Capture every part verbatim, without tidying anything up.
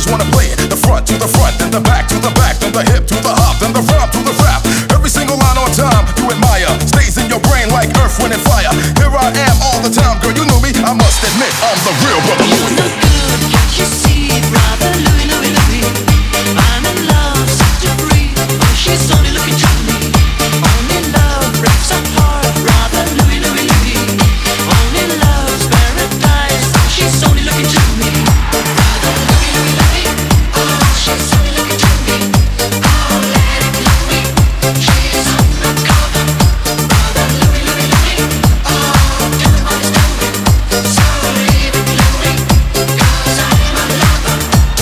always wanna play it. The front to the front, then the back to the back, then the hip to the hop, then the rhyme to the rap. Every single line on time you admire stays in your brain like earth, wind, and fire. Here I am all the time, girl, you knew me. I must admit, I'm the real brother Louie. You look good, can't you see, brother Louie, Louie, Louie? I'm in love, such a breeze. Oh, she's only looking to me. Only love breaks our heart, brother Louie, Louie, Louie. Only love's paradise. Oh, she's only looking to me. Brother Louie, Louie, Louie. Oh, she's only looking to me. Oh, let it Louie. She's undercover. Brother Louie, Louie, Louie. Oh, tell him what he's doing. So leave it Louie, 'cause I'm a lover.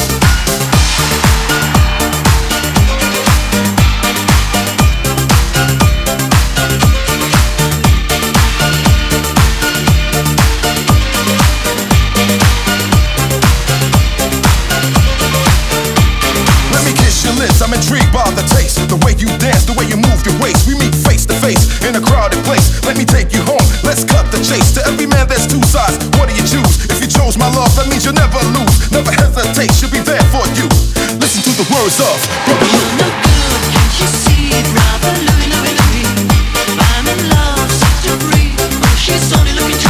Let me kiss your lips, I'm intrigued by the taste. The way you dance, the way you move your waist. We meet face to face in a crowded place. Let me take you home, let's cut the chase. To every man there's two sides, what do you choose? If you chose my love, that means you'll never lose. Never hesitate, she'll be there for you. Listen to the words of Brother You Louie. look good, can't you see, brother Louie, Louie, Louie? I'm in love, such a breeze. Oh, she's only looking